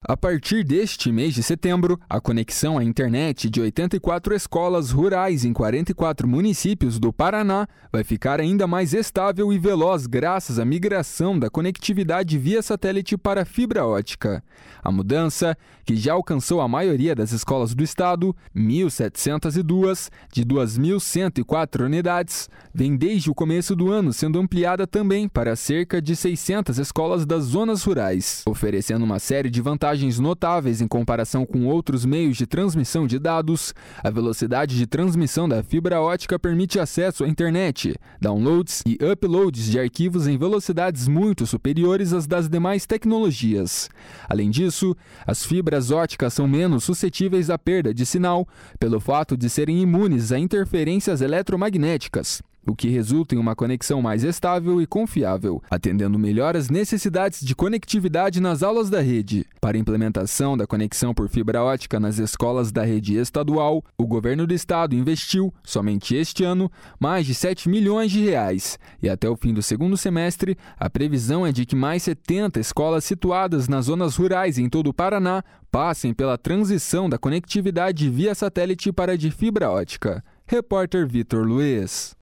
A partir deste mês de setembro, a conexão à internet de 84 escolas rurais em 44 municípios do Paraná vai ficar ainda mais estável e veloz graças à migração da conectividade via satélite para fibra ótica. A mudança, que já alcançou a maioria das escolas do estado, 1.702 de 2.104 unidades, vem desde o começo do ano, sendo ampliada também para cerca de 600 escolas das zonas rurais, oferecendo uma série de vantagens notáveis em comparação com outros meios de transmissão de dados. A velocidade de transmissão da fibra ótica permite acesso à internet, downloads e uploads de arquivos em velocidades muito superiores às das demais tecnologias. Além disso, as fibras óticas são menos suscetíveis à perda de sinal, pelo fato de serem imunes a interferências eletromagnéticas, o que resulta em uma conexão mais estável e confiável, atendendo melhor às necessidades de conectividade nas aulas da rede. Para a implementação da conexão por fibra ótica nas escolas da rede estadual, o governo do estado investiu, somente este ano, mais de R$7 milhões, e até o fim do segundo semestre, a previsão é de que mais 70 escolas situadas nas zonas rurais em todo o Paraná passem pela transição da conectividade via satélite para a de fibra ótica. Repórter Vitor Luiz.